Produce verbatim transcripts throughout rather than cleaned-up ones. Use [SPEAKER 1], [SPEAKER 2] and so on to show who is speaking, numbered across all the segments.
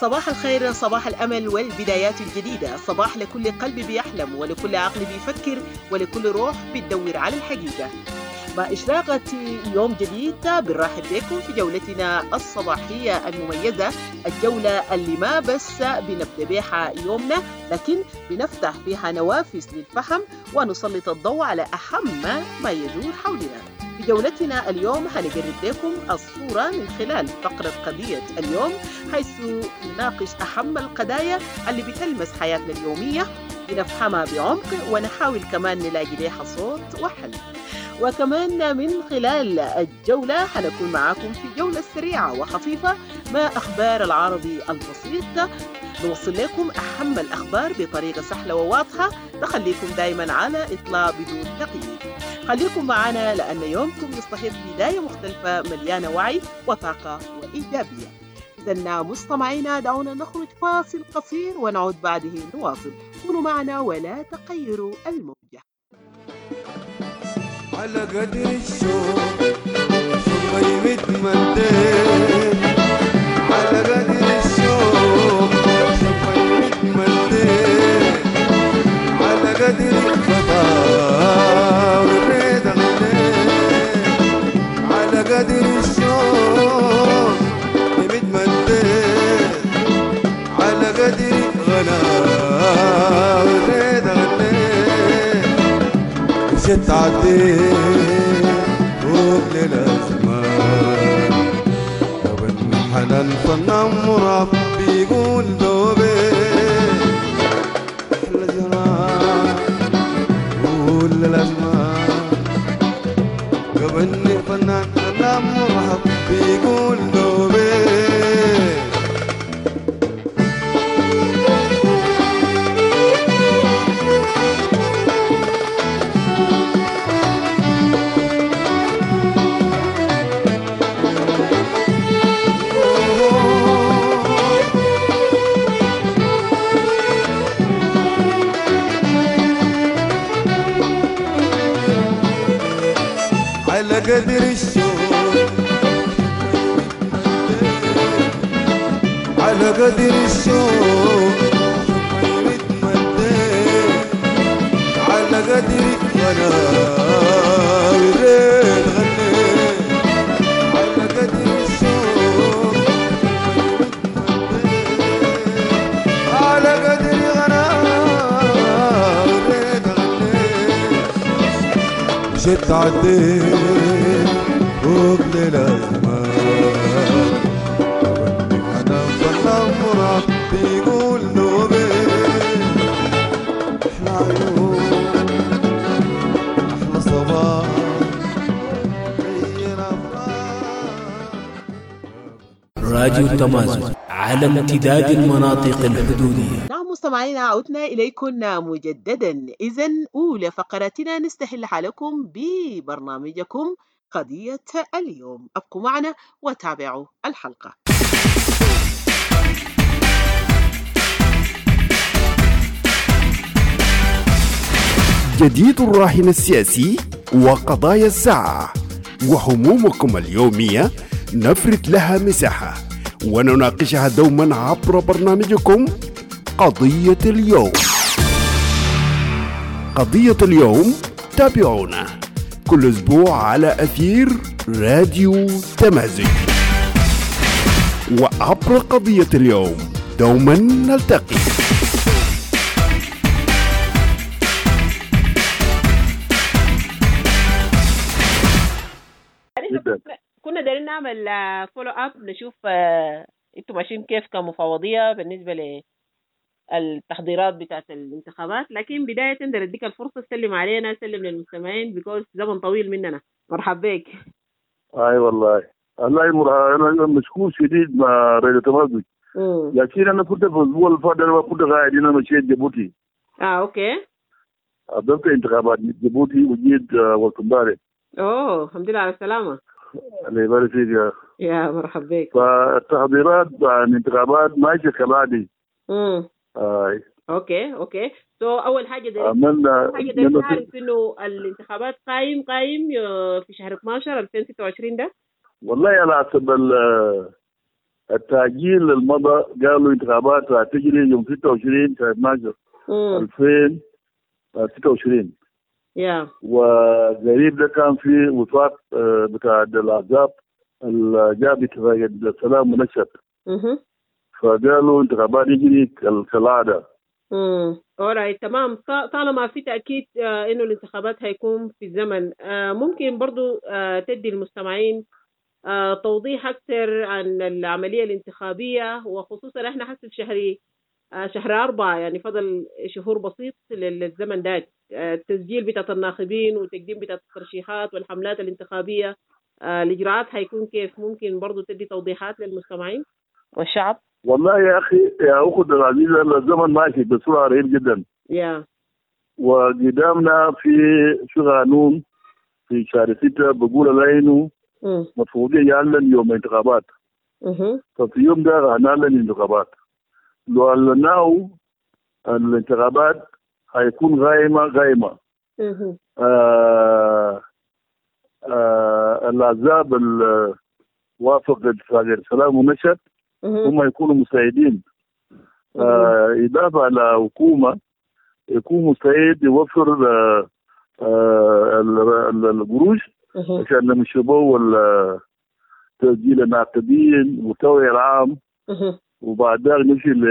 [SPEAKER 1] صباح الخير، صباح الأمل والبدايات الجديدة، صباح لكل قلب بيحلم ولكل عقل بيفكر ولكل روح بتدور على الحقيقة. مع إشراقة يوم جديد بنرحب بكم في جولتنا الصباحية المميزة، الجولة اللي ما بس بنبدأ بها يومنا لكن بنفتح فيها نوافذ للفهم ونسلط الضوء على أهم ما يدور حولنا. في جولتنا اليوم هنقرب لكم الصورة من خلال فقرة قضية اليوم، حيث نناقش أهم القضايا اللي بتلمس حياتنا اليومية، بنفهمها بعمق ونحاول كمان نلاقي لها صوت وحل. وكمان من خلال الجولة هنكون معاكم في جولة سريعة وخفيفة مع أخبار العربي البسيط، نوصل لكم أهم الأخبار بطريقة سهلة وواضحة تخليكم دايما على إطلاع بدون تقييد. خليكم معنا لأن يومكم يستحق بداية مختلفة مليانة وعي وطاقة وإيجابية. إذن مستمعينا دعونا نخرج فاصل قصير ونعود بعده نواصل. كونوا معنا ولا تغيروا الموجة.
[SPEAKER 2] على قدر الشوق شوفي متمدد، على قدر الشوق شوفي متمدد، على قدر الخطا والريد غنيت، على قدر الشوق متمدد، على قدر الغلا والريد غنيت، مشيت عديت وقل الأزمان وبن حنان فنان مراب بيقول دوبي أحلى جران قول الأزمان قبلني فنان فنان مراب بيقول دوبي. على قدر الشوق على قدر الشوق متمدد، على قدر الغلا وريت غنيت، على قدر الشوق متمدد، على قدر الغلا وريت غنيت، مشيت عديت وقل الأزمان أنا فنان مراد بيقول نوبي أحلى عيون أحلى صباح غير أفراح.
[SPEAKER 3] راديو تمازن على امتداد المناطق الحدودية.
[SPEAKER 1] نعم مستمعينا، عدنا إليكم مجددا. إذن أولى فقراتنا نستهلها لكم ببرنامجكم قضية اليوم. أبقوا معنا وتابعوا الحلقة.
[SPEAKER 4] جديد الراهن السياسي وقضايا الساعة وهمومكم اليومية نفرد لها مساحة ونناقشها دوما عبر برنامجكم قضية اليوم. قضية اليوم تابعونا كل أسبوع على أثير راديو تمازن، وعبر قضية اليوم دوما نلتقي.
[SPEAKER 1] كنا دايرين نعمل فولو اب نشوف انتم ماشيين كيف كمفوضية بالنسبة للتحضيرات بتاعت الانتخابات، لكن بداية ندير اديك الفرصة تسلم علينا، سلم للمستمعين بيكوز زمن طويل مننا. مرحب بك.
[SPEAKER 5] اي والله الله يمر، انا مشكور شديد مع راديو تمازن، لكن انا كنت في الاسبوع اللي فات انا كنت قاعد هنا مشيت جيبوتي.
[SPEAKER 1] اه اوكي.
[SPEAKER 5] حضرت انتخابات جيبوتي وجيت وقت امبارح.
[SPEAKER 1] اوه الحمد لله على السلامة.
[SPEAKER 5] الله يبارك فيك يا
[SPEAKER 1] يا مرحب بك.
[SPEAKER 5] فالتحضيرات عن الانتخابات ماشيه كبعدي.
[SPEAKER 1] امم
[SPEAKER 5] اي
[SPEAKER 1] اوكي اوكي سو so, اول حاجه ده
[SPEAKER 5] عملنا
[SPEAKER 1] حاجه ده نعرف انه الانتخابات قايم قايم في شهر اثناشر ألفين وستة وعشرين ده.
[SPEAKER 5] والله على حسب التأجيل المضى قالوا انتخابات هتجري يوم ستة وعشرين شهر اثناشر ألفين وستة وعشرين.
[SPEAKER 1] يا
[SPEAKER 5] وقريب ده كان في وفاق بتاع الأحزاب اللي جاب اتفاقية السلام منشط. فقالوا انتخابات يجري كالعادة.
[SPEAKER 1] امم اورايت تمام. طالما في تأكيد آه انه الانتخابات هيكون في الزمن، آه ممكن برضو آه تدي المستمعين آه توضيح أكثر عن العملية الانتخابية، وخصوصا احنا حسب شهر آه شهر أربعة، يعني فضل شهور بسيط للزمن ده. آه التسجيل بتاعت الناخبين وتقديم بتاعت الترشيحات والحملات الانتخابية، آه الإجراءات هيكون كيف؟ ممكن برضو تدي توضيحات للمستمعين والشعب؟
[SPEAKER 5] والله يا أخي يا أخوة العزيزة الزمن ماشي بسرعة رهيب جدا.
[SPEAKER 1] يا
[SPEAKER 5] وقدامنا في في قانون في شهر ستة بقول لأنه مفروض يعلن يوم الانتخابات. ففي يوم ده هنعلن الانتخابات. لو أعلناه الانتخابات هيكون غايمة غايمة. آه آه الأحزاب اللي وافقت اتفاقية السلام ونشط هم يكونوا مساعدين. آه إضافة على حكومة يكون مساعد يوفر آه آه القروش عشان نمشبوا تسجيل الناخبين والتوعية العام، وبعد ذلك نمشي ل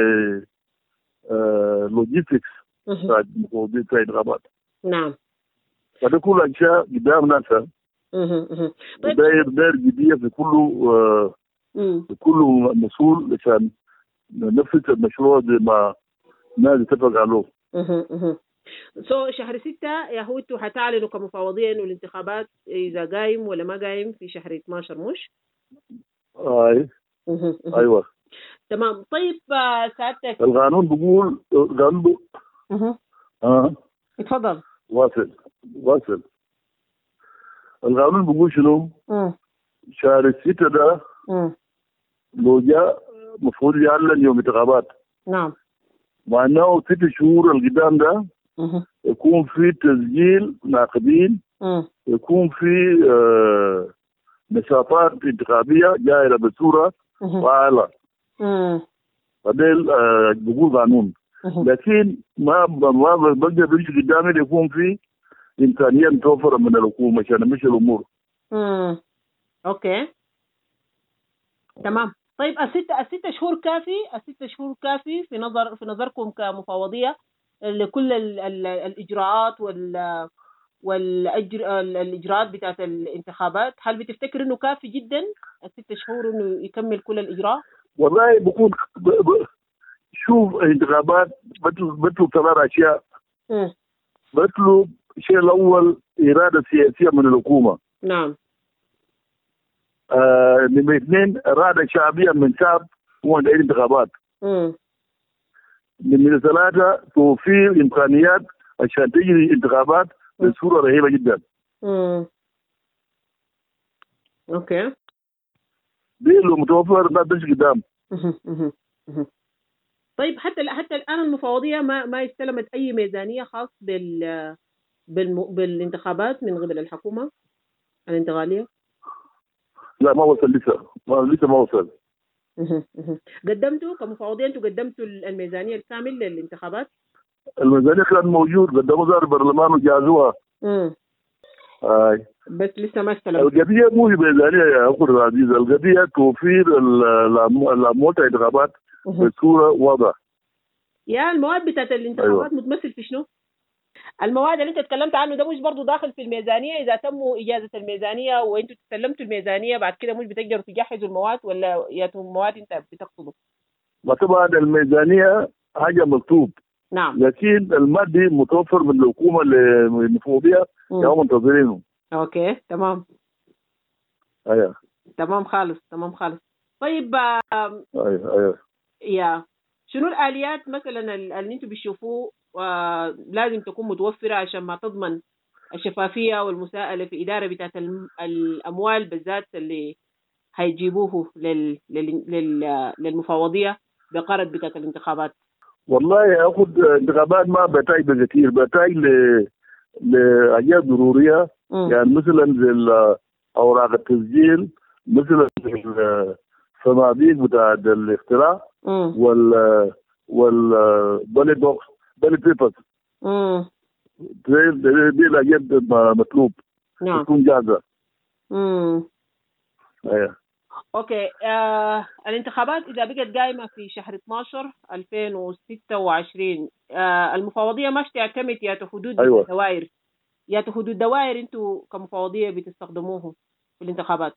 [SPEAKER 5] لوجيستكس بتاع مفوضية الانتخابات.
[SPEAKER 1] نعم.
[SPEAKER 5] فده كل أشياء قدامنا هسه.
[SPEAKER 1] طيب
[SPEAKER 5] داير داير جدية في كله آه في كله مسؤول عشان ننفذ المشروع زي ما الناس اتفق عليه.
[SPEAKER 1] سو so, شهر ستة يا هو انتوا هتعلنوا كمفوضية انه الانتخابات اذا قايم ولا ما قايم في شهر اثناشر مش؟
[SPEAKER 5] اي ايوه
[SPEAKER 1] تمام. طيب سعادتك
[SPEAKER 5] القانون بيقول القانون بيقول
[SPEAKER 1] اها
[SPEAKER 5] اه
[SPEAKER 1] اتفضل.
[SPEAKER 5] واصل واصل القانون بيقول شنو؟
[SPEAKER 1] امم
[SPEAKER 5] شهر ستة ده
[SPEAKER 1] امم
[SPEAKER 5] لو جاء المفروض يعلن يوم انتخابات.
[SPEAKER 1] نعم.
[SPEAKER 5] مع انه ست شهور القدام ده
[SPEAKER 1] اها
[SPEAKER 5] يكون في تسجيل ناخبين،
[SPEAKER 1] امم
[SPEAKER 5] يكون في آه نشاطات انتخابيه جايه بصوره فعاله.
[SPEAKER 1] امم
[SPEAKER 5] فديل آه بقول قانون. لكن ما ما بقدر بيجي قدامي يكون في امكانيه متوفره من الحكومه عشان نمشي الامور.
[SPEAKER 1] امم اوكي تمام. طيب الستة الستة شهور كافي؟ الستة شهور كافي في نظر في نظركم كمفوضية لكل ال ال الإجراءات وال والأجر الإجراءات بتاعت الانتخابات؟ هل بتفتكر إنه كافي جدا الستة شهور إنه يكمل كل الإجراء؟
[SPEAKER 5] والله بكون ب... ب... شوف الانتخابات بطلب بطلب ثلاث أشياء.
[SPEAKER 1] امم
[SPEAKER 5] بطلب الشيء الأول إرادة سياسية من الحكومة.
[SPEAKER 1] نعم.
[SPEAKER 5] آه، نمرة اثنين إرادة شعبية من شعب هو الانتخابات.
[SPEAKER 1] امم
[SPEAKER 5] نمرة ثلاثة توفير إمكانيات عشان تجري انتخابات بصورة رهيبة جدا.
[SPEAKER 1] امم اوكي.
[SPEAKER 5] دي لو متوفر ما بيجي قدام.
[SPEAKER 1] طيب حتى حتى الآن المفوضية ما ما استلمت أي ميزانية خاص بال بالم... بالانتخابات من قبل الحكومة الانتقالية؟
[SPEAKER 5] لا ما وصل لسه، ما لسه ما وصل.
[SPEAKER 1] قدمتوا كمفوضية انتوا قدمتوا الميزانية الكامل للانتخابات؟
[SPEAKER 5] الميزانية كان موجود قدموا وزارة البرلمان وجازوها.
[SPEAKER 1] امم
[SPEAKER 5] آي.
[SPEAKER 1] بس لسه ما استلمت.
[SPEAKER 5] القضية مو ميزانية يا أخو العزيز، القضية توفير الأموال الانتخابات بصورة واضحة.
[SPEAKER 1] يا المواد بتاعت الانتخابات أيوة. متمثل في شنو؟ المواد اللي انت تكلمت عنه ده مش برضو داخل في الميزانية؟ إذا تموا إجازة الميزانية وانتوا تسلمتوا الميزانية بعد كده مش بتقدروا تجهزوا المواد ولا يا مواد انت بتقصده؟
[SPEAKER 5] طبعا الميزانية حاجة مكتوب.
[SPEAKER 1] نعم.
[SPEAKER 5] لكن المادي متوفر من الحكومة المفوضية يوم منتظرينه.
[SPEAKER 1] اوكي تمام.
[SPEAKER 5] ايوه
[SPEAKER 1] تمام خالص تمام خالص. طيب
[SPEAKER 5] ايوه ايوه
[SPEAKER 1] يا شنو الآليات مثلا اللي انتم بتشوفوه لازم تكون متوفرة عشان ما تضمن الشفافية والمساءلة في إدارة بتاعت الأموال بالذات اللي هيجيبوه لل... لل... لل... للمفوضية بقرض بتاعت الانتخابات؟
[SPEAKER 5] والله أخذ انتخابات ما بتاعي بكثير، بتاعي ل لأشياء ضرورية. مم. يعني مثلا زي أوراق التسجيل، مثلا صناديق بتاع الاختراع وال وال بلي بوكس بلي بيبرز.
[SPEAKER 1] امم
[SPEAKER 5] دي دي الحاجات مطلوب
[SPEAKER 1] نعم
[SPEAKER 5] تكون جاهزه.
[SPEAKER 1] امم
[SPEAKER 5] ايوه
[SPEAKER 1] اوكي. آه الانتخابات اذا بقت قايمه في شهر اثناشر ألفين وستة وعشرين، آه المفوضيه مش تعتمد يا حدود
[SPEAKER 5] أيوة.
[SPEAKER 1] الدوائر يا حدود الدوائر انتوا كمفوضيه بتستخدموه في الانتخابات؟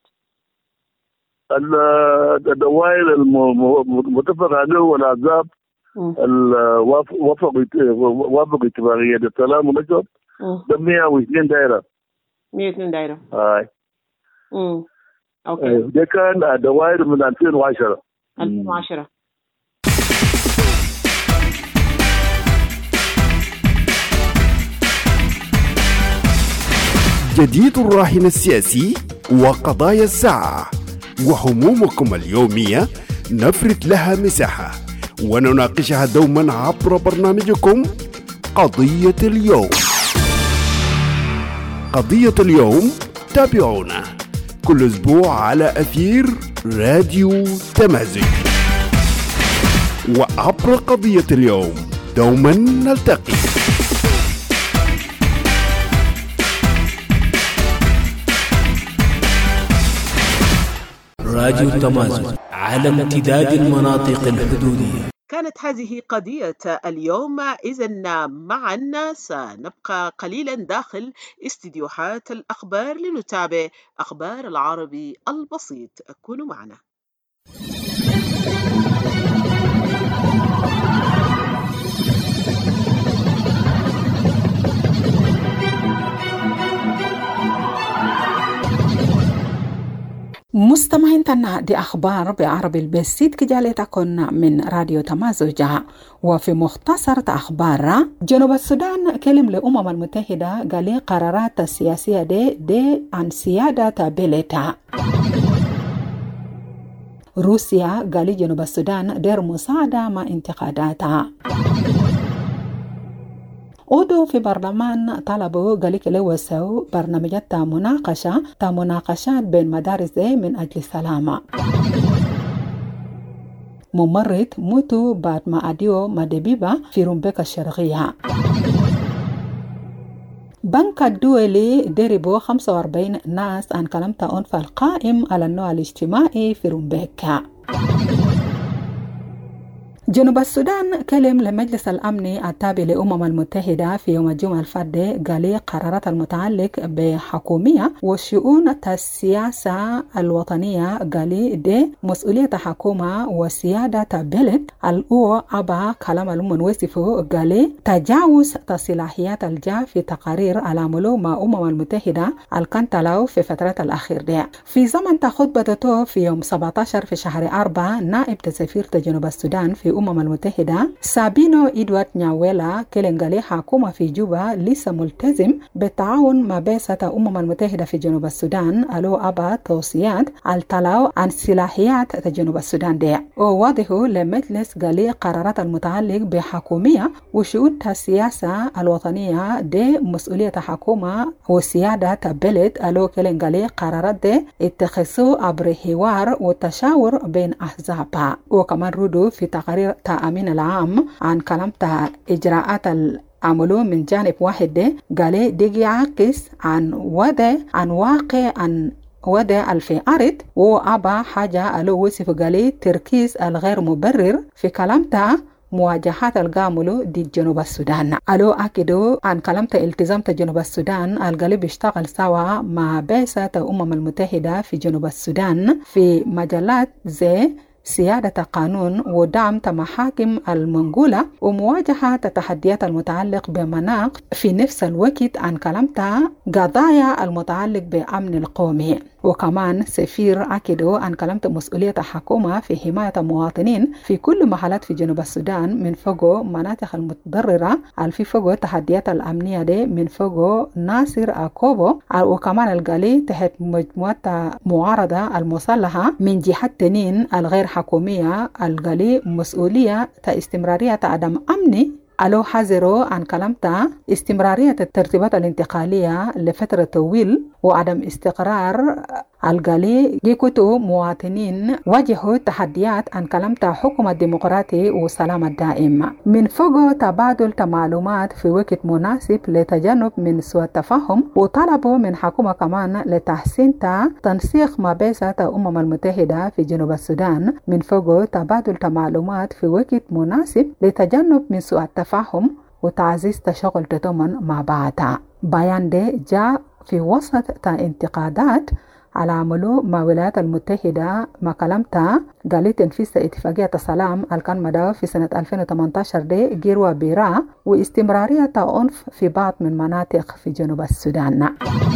[SPEAKER 5] الدوائر المتفق عليه والاحزاب وافقوا وافقوا اتفاقيه السلام والنشاط ده مية واثنين دائره.
[SPEAKER 1] مية واثنين دائره.
[SPEAKER 5] اي
[SPEAKER 1] امم اوكي.
[SPEAKER 5] ده كان دوائر من ألفين وعشرة.
[SPEAKER 1] ألفين وعشرة.
[SPEAKER 4] جديد الراهن السياسي وقضايا الساعة وهمومكم اليومية نفرد لها مساحة ونناقشها دوما عبر برنامجكم قضية اليوم. قضية اليوم تابعونا كل أسبوع على أثير راديو تمازج، وعبر قضية اليوم دوما نلتقي.
[SPEAKER 3] راديو تمازج على امتداد المناطق الحدودية.
[SPEAKER 1] كانت هذه قضية اليوم. إذن معا سنبقى قليلا داخل استديوهات الأخبار لنتابع أخبار العربي البسيط. كونوا معنا.
[SPEAKER 6] مستمعين تنا دي أخبار بعربي البسيط كجالتكن من راديو تمازج. وفي مختصر أخبار جنوب السودان كلم لأمم المتحدة قال قرارات السياسية دي, دي عن سيادة بلتا. روسيا قال جنوب السودان دير مساعدة مع انتقاداتها. أودو في برلمان طلبوا قالك لوسوا برنامجات تا مناقشة تا مناقشات بين مدارس دي من أجل السلامة. ممرض موتوا بعد ما أديو مدبيبة في رومبيكا الشرقية. بنك الدولي دربوا خمسة وأربعين ناس عن كلمة أنف القائم على النوع الاجتماعي في رومبيكا. جنوب السودان كلم لمجلس الأمن التابع لأمم المتحدة في يوم الجمعة الفادي قال قرارات المتعلق بحكومية وشؤون السياسة الوطنية قال دي مسؤولية حكومة وسيادة بلد الأو أبا كلام الأمم وصفه قال تجاوز تصلاحيات الجا في تقارير العملو مع أمم المتحدة الكنتلو في فترة الأخير دي. في زمن خطبته في يوم سبعة عشر في شهر أربعة نائب سفير جنوب السودان في الأمم المتحدة سابينو إدوارد نياويلا كلنغالي حكومة في جوبا لسه ملتزم بالتعاون مع بعثة الأمم المتحدة في جنوب السودان ألو أبا توصيات الطلاو عن سلاحيات جنوب السودان دي. وواضح لمجلس قالي قرارات المتعلق بحكومية وشؤون السياسة الوطنية دي مسؤولية حكومة وسيادة بلد ألو كلنغالي قرارات دي اتخذوا عبر حوار وتشاور بين أحزابها. وكمان ردوا في تقارير التأمين العام عن كلام إجراءات العملو من جانب واحد دي قال دي يعكس عن وضع عن واقع عن وضع الفي أرض وأبا حاجة ألو وصف قال تركيز الغير مبرر في كلامته مواجهات القاملو دي جنوب السودان. ألو أكدو عن كلامة التزام جنوب السودان القلب اشتغل سوا مع بعثة الأمم المتحدة في جنوب السودان في مجالات زي سيادة قانون ودعم محاكم المنقولة ومواجهة التحديات المتعلق بمناخ في نفس الوقت عن كلامتها قضايا المتعلق بأمن القومي. وكمان سفير أكدو عن كلامة مسؤولية الحكومة في حماية المواطنين في كل محلات في جنوب السودان من فوق مناطق المتضررة في فوق تحديات الأمنية دي من فوق ناصر أكوبو. وكمان القالي تحت مجموعة معارضة المسلحة من جهة تنين الغير حكومية القالي مسؤولية استمرارية عدم أمني ألو حذروا عن كلامته استمرارية الترتيبات الانتقالية لفترة طويل وعدم استقرار القالي جيكوتو مواطنين واجهوا تحديات أن كلمت حكم الديمقراطي والسلام الدائم من فوق تبادل معلومات في وقت مناسب لتجنب من سوء التفاهم، وطلبوا من حكومة كمان لتحسين تنسيق ما بين الأمم المتحدة في جنوب السودان من فوق تبادل معلومات في وقت مناسب لتجنب من سوء التفاهم وتعزيز تشغل تضمن مع بعض. بيان ده جاء في وسط انتقادات على عمله مع الولايات المتحدة ما كلمتها قالت تنفيذ اتفاقية السلام الكان مدى في سنة ألفين وثمانية عشر دي جيروا بيرا واستمرارية عنف في بعض من مناطق في جنوب السودان.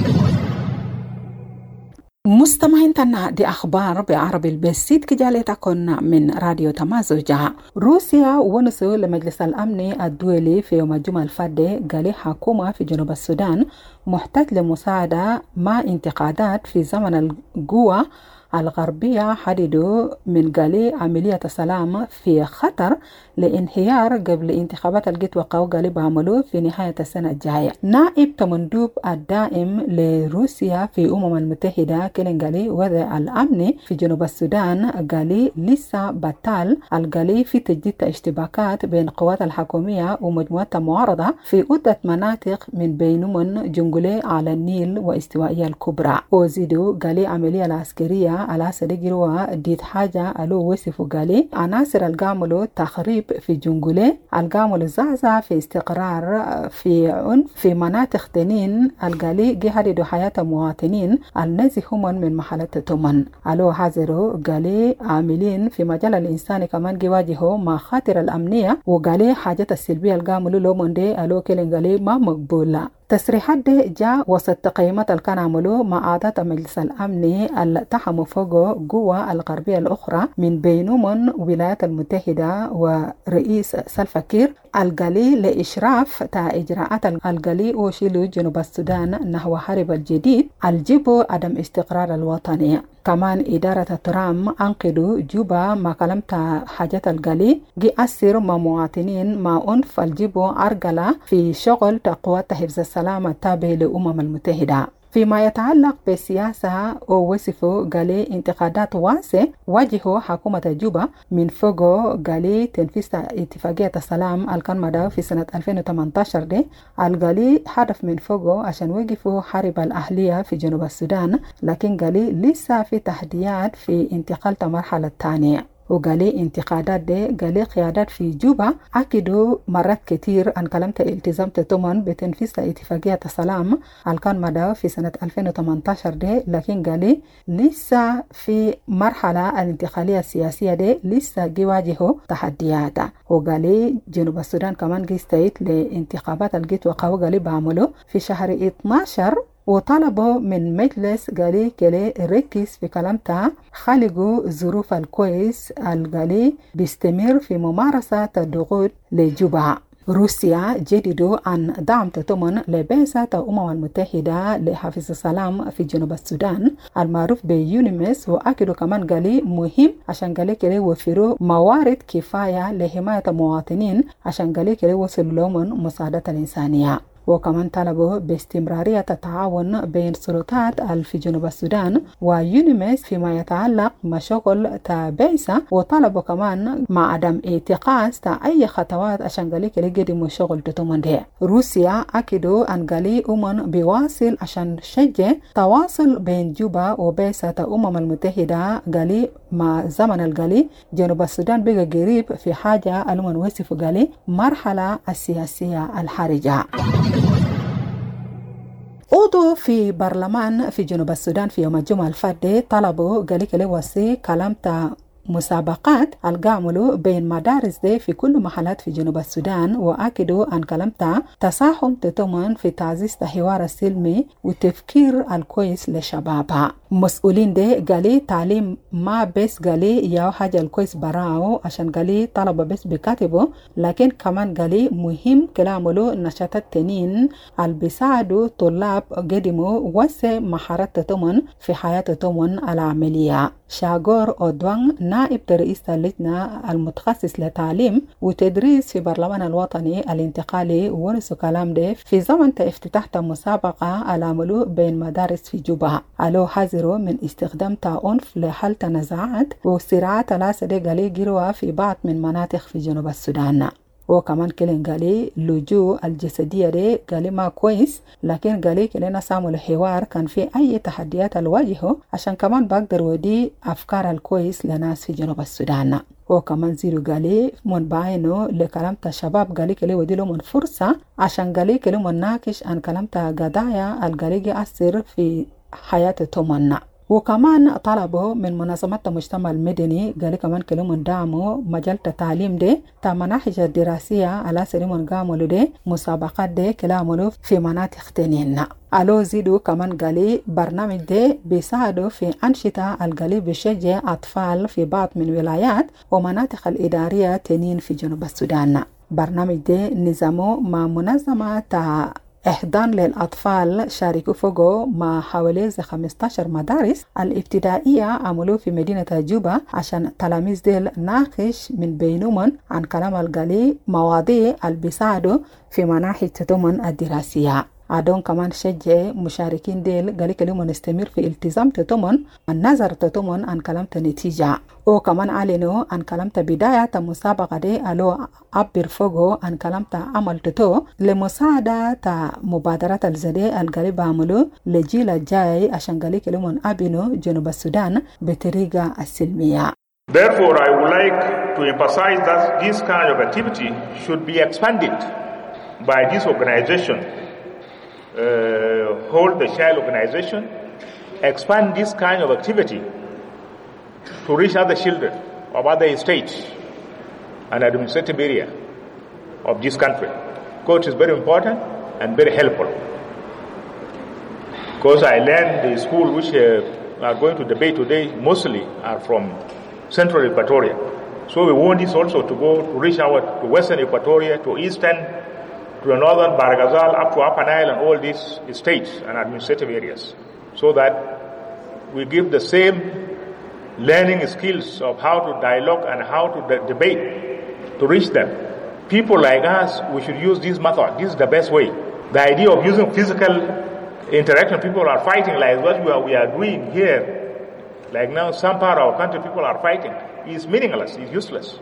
[SPEAKER 6] مستمعين تنا دي أخبار بعربي البسيط كجالي تكون من راديو تمازوجة. روسيا ونسو لمجلس الأمن الدولي في يوم الجمعة الفادي قالي حكومة في جنوب السودان محتاج لمساعدة مع انتقادات في زمن القوة الغربية حددوا من قالي عملية السلام في خطر لانهيار قبل انتخابات الجتوقع وقالي بعملوا في نهاية السنة الجاية. نائب تمندوب الدائم لروسيا في أمم المتحدة كيلين قالي وضع الأمن في جنوب السودان قالي لسه بطال القالي في تجديد اشتباكات بين قوات الحكومية ومجموعات المعارضة في عدة مناطق من بينهم جنجولي على النيل واستوائية الكبرى. وزيدوا قالي عملية العسكرية على سدجروا ديت حاجة ألو وصفوا قالي عناصر القاملو تخريب في جنجولي القاملو زعزع في استقرار في عنف في مناطق تنين القالي جهدوا حياة المواطنين النزي هم من محلات تمن ألو حذروا قالي عاملين في مجال الإنساني كمان جواجهوا مخاطر الأمنية وقالي حاجات السلبية القاملو لو من دي ألو كيلين قالي ما مقبولة. تصريحات دي جاء وسط تقييمات اللي كان عملوه مع أعضاء مجلس الأمن اللي تحموا فوقه قوة الغربية الأخرى من بينهم الولايات المتحدة ورئيس سلفا كير القالي لإشراف تا إجراءات القالي وشيلو جنوب السودان نحو حرب الجديد الجيبو عدم استقرار الوطني. كمان إدارة ترام أنقذوا جوبا ما كلمت حاجات القالي جي أسر مع مواطنين مع أنف الجيبو أرجلة في شغل تقوى حفظ السلام التابع للأمم المتحدة. فيما يتعلق بالسياسة ووصفوا قالي انتقادات واسع واجهوا حكومة جوبا من فوقه قالي تنفيذ اتفاقية السلام الكان مدى في سنة ألفين وثمانية عشر دي القالي حدث من فوقه عشان وقفوا حرب الأهلية في جنوب السودان، لكن قالي لسه في تحديات في انتقال المرحلة الثانية. وقالي انتقادات دي قالي قيادات في جوبا أكدوا مرات كتير أن كلمت التزمت تمن بتنفيذ اتفاقية السلام الكان مدى في سنة ألفين وثمانية عشر دي، لكن قالي لسه في مرحلة الانتقالية السياسية دي لسه جواجهوا تحديات. وقالي جنوب السودان كمان جيستيت لانتخابات الجيت وقاو قالي بعملوا في شهر اثناشر وطلبوا من مجلس قالي كلي ركز في كلامته خلقوا ظروف الكويس القالي بيستمر في ممارسة الضغوط لجوبا. روسيا جددوا عن دعم تضمن لبعثة الأمم المتحدة لحفظ السلام في جنوب السودان المعروف بيونيمس، وأكدوا كمان قالي مهم عشان قالي كلي يوفروا موارد كفاية لحماية المواطنين عشان قالي كلي يوصلوا لهم مساعدة الإنسانية. وكمان طلبوا باستمرارية التعاون بين السلطات في جنوب السودان ويونيمس فيما يتعلق مشغل تبعثة، وطلبوا كمان مع عدم اتخاذ أي خطوات عشان قالي كلي يقدموا شغل تتمن ده. روسيا أكدوا أن قالي أمم بيواصل عشان شجع تواصل بين جوبا وبعثة الأمم المتحدة قالي مع زمن القالي جنوب السودان بقى قريب في حاجة ألمن وصفوا قالي مرحلة السياسية الحرجة. عضو في برلمان في جنوب السودان في يوم الجمعة الفادي طلبوا قالي كلي وسي كلامتا مسابقات القاملوا بين مدارس دي في كل محلات في جنوب السودان، وأكدوا أن كلامتا تساهم تتمن في تعزيز الحوار السلمي والتفكير الكويس لشبابها. مسؤولين دي قالي تعليم ما بس قالي ياو حاجة الكويس براو عشان قالي طلبة بس بكاتبوا، لكن كمان قالي مهم كلاملو نشاطات تنين البيساعدوا طلاب قدموا وسع مهارات تتمن في حياة تتمن العملية. شاغور أودوان نائب رئيس اللجنة المتخصص للتعليم وتدريس في برلمان الوطني الانتقالي ونسو كلام ده في زمن افتتاح مسابقة العملو بين مدارس في جوبا. ألو حازر يحذروا من استخدام عنف لحل تنازعات وصراعات الأسد قالي جروا في بعض من مناطق في جنوب السودان. وكمان كلين قالي لجوء الجسدية دي قالي ما كويس، لكن قالي كلنا سامو الحوار كان في أي تحديات الواجهه عشان كمان بقدر ودي أفكار الكويس لناس في جنوب السودان. وكمان زيرو قالي من بعينه لكلامة الشباب قالي كلي ودي لهم فرصة عشان قالي كلي من ناقش عن كلامة قضايا القالي يأثر في حياة تومنا. وكمان طلبوا من منظمات المجتمع المدني قالي كمان كلهم دعموا مجال التعليم دي تا مناهج الدراسية على سليم قاموا دي مسابقات دي كلاموا في مناطق تانيين. ألو زيدو كمان قالي برنامج دي بيساعدوا في أنشطة القالي بيشجع أطفال في بعض من ولايات ومناطق الإدارية تانيين في جنوب السودان. برنامج دي نظامه مع منظمة تا إحضان للأطفال شاركوا فوقه مع حوالي خمسة عشر مدارس الابتدائية عملوا في مدينة جوبا عشان تلاميذ ديل ناقش من بينهم عن كلام القالي مواضيع اللي بيساعدوا في مناهج تضمن الدراسية. عدون كمان شجع مشاركين ديل قالي كلمة نستمر في التزام تضمن النظر تضمن عن كلامة نتيجة. وكمان علنوا عن كلامة بداية المسابقة دي ألو عبر فوقه عن كلامة عمل تتو لمساعدة مبادرات الزدي القريبة عملوا لجيل الجاي عشان قالي كلمة أبنوا جنوب السودان بطريقة السلمية.
[SPEAKER 7] Therefore, I would like to emphasize that this kind of activity should be expanded by this organization. Uh, hold the child organization, expand this kind of activity to reach other children of other states and administrative area of this country. Because it's very important and very helpful. Because I learned the school which uh, are going to debate today mostly are from central Equatoria. So we want this also to go to reach out to western Equatoria, to eastern, to the northern Baragazal, up to Upper Nile and all these states and administrative areas, so that we give the same learning skills of how to dialogue and how to de- debate to reach them. People like us, we should use this method. This is the best way. The idea of using physical interaction, people are fighting like what we are, we are doing here, like now some part of our country people are fighting, is meaningless, is useless.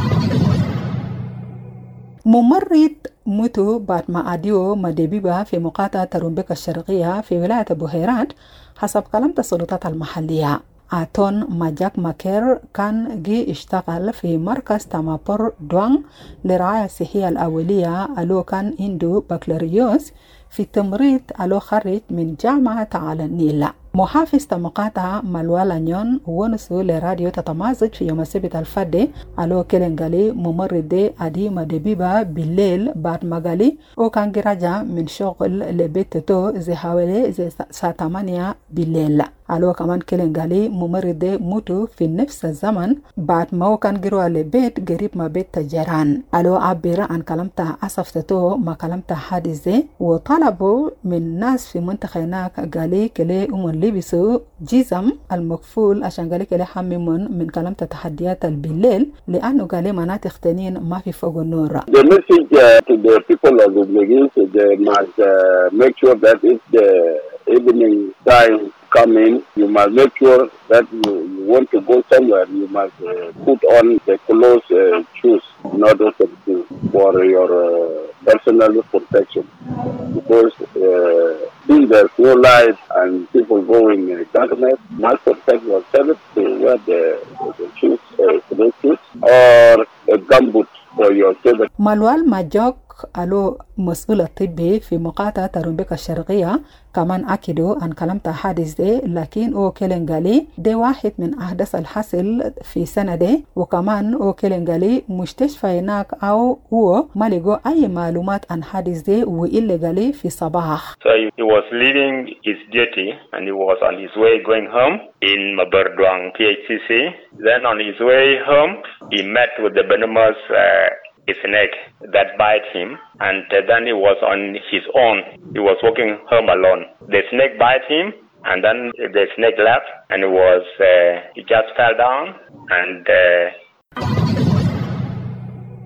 [SPEAKER 6] ممرض موتو بعد ما أديو مدبيبة في مقاطعة ترومبيك الشرقية في ولاية بوهيرات حسب كلمة السلطات المحلية. آتون ماجاك ماكير كان جي اشتغل في مركز تامابور دوان لرعاية الصحية الأولية ألو كان عنده بكالوريوس في التمريض ألو خرج من جامعة على النيل. محافظ مقاطعة مالوالانيون ونسو لراديو تتمازج في يوم السبت الفادي ألو كيلنغالي ممرض دي أدي مدبيبة بالليل بعد مغالي وكان جراجة من شغل لبيتتو زي حوالي زي ساعة ثمانية بالليل. ألو كمان كيلنغالي ممرض دي موتو في نفس الزمن بعد ما كان جروا لبيت قريب ما بيت تجاران. ألو عبر عن كلامته أصفتو ما كلامته حادث دي وطلبوا من ناس في منطقة هناك قالي كلي أمون لبسوا جزم المكفول عشان قالي كلي حممون من كلامة تحديات بالليل لأنه قالي مناطق تانيين ما في فوق النور.
[SPEAKER 8] The message uh, to the people of the Blagins, they must uh, make sure that if the evening time come in, you must make sure that you, you want to go somewhere, you must uh, put on the close uh, shoes in order to, for your uh, personal protection. Because uh, since there's no light and people go in uh, darkness, must protect yourself to wear the, the shoes, uh, close shoes, or a gumboot for your children.
[SPEAKER 6] مالوال ماجوك ألو مسؤول الطبي في مقاطعة ترومبيك الشرقية كمان أكدوا عن كلامة حادث دي لكن أو كيلنغالي دي واحد من أحداث الحاصل في سنة دي وكمان أو كيلنغالي مستشفى هناك أو هو ما لقوا أي معلومات عن حادث دي وإلغالي في صباح.
[SPEAKER 9] So he was leaving his duty and he was on his way going home in Maberduang P H C C. Then on his way home he met with the venomous uh, a snake that bite him, and uh, then he was on his own. He was walking home alone. The snake bite him, and then the snake left, and he was uh, he just fell down and. Uh,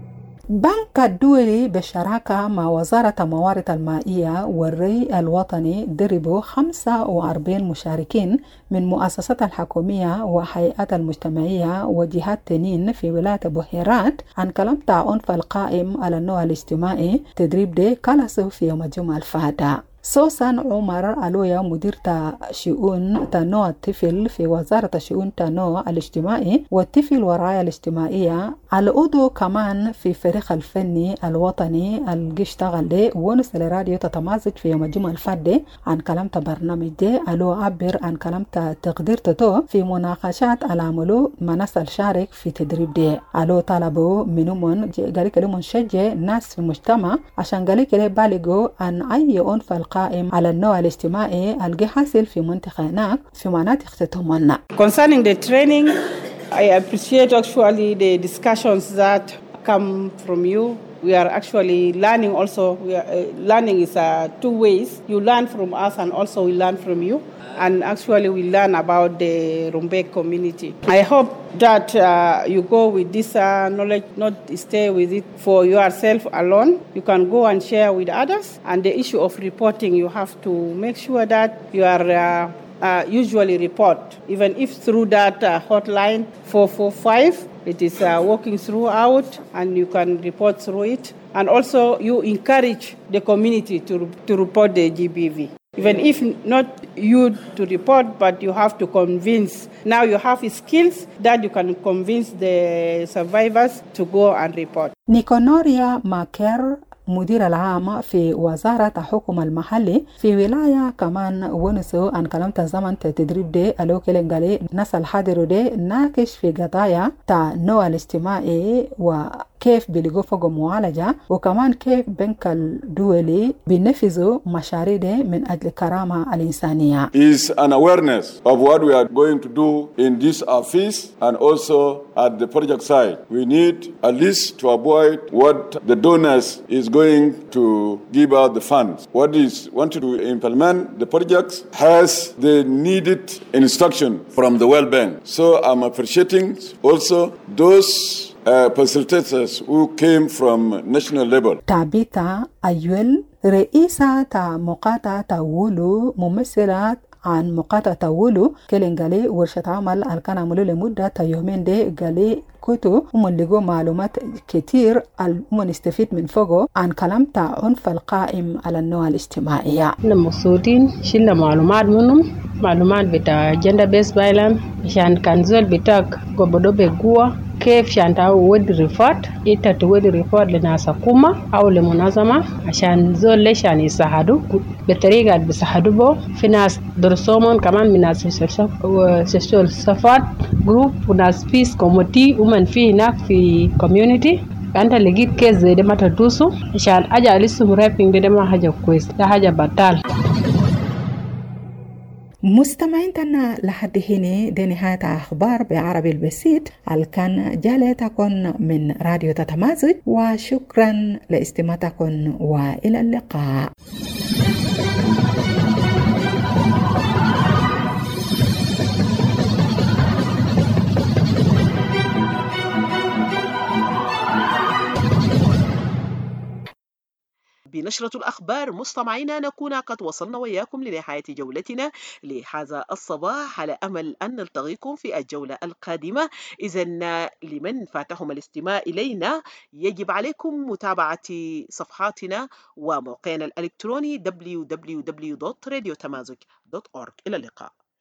[SPEAKER 6] بنك الدولي بالشراكة مع وزارة الموارد المائية والري الوطني دربوا خمسة وأربعين مشاركين من مؤسسات الحكومية وهيئات المجتمعية وجهات تنين في ولاية بحيرات عن كلام عنف القائم على النوع الاجتماعي. تدريب دي كلاسو في يوم الجمعة الفاتحة. سوسن عمر ألويا مدير شؤون تنوع الطفل في وزارة شؤون تنوع الاجتماعي والطفل والرعاية الاجتماعية، العضو كمان في فريق الفني الوطني اللي اشتغل ده ونس الراديو تتمازج في يوم الجمعة الفاتحة عن كلام برنامج ده. ألو عبر عن كلام تقدير تتو في مناقشات العملو منصة الشارك في تدريب ده. ألو طلبوا منهم قالوا كلمون شجع ناس في المجتمع عشان قالوا كده بالغوا عن أي عنف قائم على النوع الاجتماعي الجي حاصل في منطقة هناك في مناطق تتمنى.
[SPEAKER 10] Concerning the training, I appreciate actually the discussions that come from you. We are actually learning also. We are, uh, learning is uh, two ways. You learn from us and also we learn from you. And actually we learn about the Rumbek community. I hope that uh, you go with this uh, knowledge, not stay with it for yourself alone. You can go and share with others. And the issue of reporting, you have to make sure that you are uh, uh, usually report, even if through that uh, hotline four four five, it is uh, working throughout and you can report through it. And also you encourage the community to, to report the G B V. Even if not you to report, but you have to convince. Now you have skills that you can convince the survivors to go and report.
[SPEAKER 6] نيكونوريا ماكر مدير العام في وزارة الحكومة المحلي في ولاية كمان ونسو عن كلام تزمن تدريب دي ألو كيلنغالي ناس الحاضر دي ناقش في قضايا تا نوع الاجتماعي وكيف بيلقوا فوق معالجة وكمان كيف بنك الدولي بينفذوا مشاريع دي من أجل الكرامة الإنسانية.
[SPEAKER 11] Is an awareness of what we are going to do in this office and also at the project side. We need at least to avoid what the donors is going to give out the funds. What is wanted to implement the projects has the needed instruction from the World Bank. So I'm appreciating also those uh, facilitators who came from national level.
[SPEAKER 6] Tabita Ayuel, رئيسة مقاطعة وولو ممثلة عن مقاطعة وولو كلنجالي ورشة عمل الكان عملوا لمدة يومين دي قالي كتو ومن لقوا معلومات كتير ومن استفيد من فوقه عن كلام تاع عنف القائم على النوع الاجتماعي.
[SPEAKER 12] المقصودين شلنا معلومات منهم معلومات بتاع gender based violence عشان كان زول بتاعك قبضوا بقوة كيف شان ود ريفورت إنت تود ريفورت لناس حكومة أو لمنظمة عشان زول ليش يعني يساعدوا بطريقة بيساعدوا به في ناس درسومون كمان من ناس سيشول سفارت جروب وناس بيس كوميتي ومن في هناك في كوميونيتي أنت لقيت كيس زي ده ما تدوسوا عشان أجا لسه مرافقين ده ما حاجة كويس ده حاجة بطال.
[SPEAKER 6] مستمعيننا لحد هنا دي نهاية أخبار بعربي البسيط الكان جالتكم من راديو تتمازج وشكرا لاستماعتكم وإلى اللقاء.
[SPEAKER 1] بنشرة الأخبار مستمعينا نكون قد وصلنا وياكم لنهاية جولتنا لهذا الصباح على أمل أن نلتقيكم في الجولة القادمة. إذن لمن فاتهم الاستماع إلينا يجب عليكم متابعة صفحاتنا وموقعنا الإلكتروني دبليو دبليو دبليو دوت راديو تمازج دوت أورج. إلى اللقاء.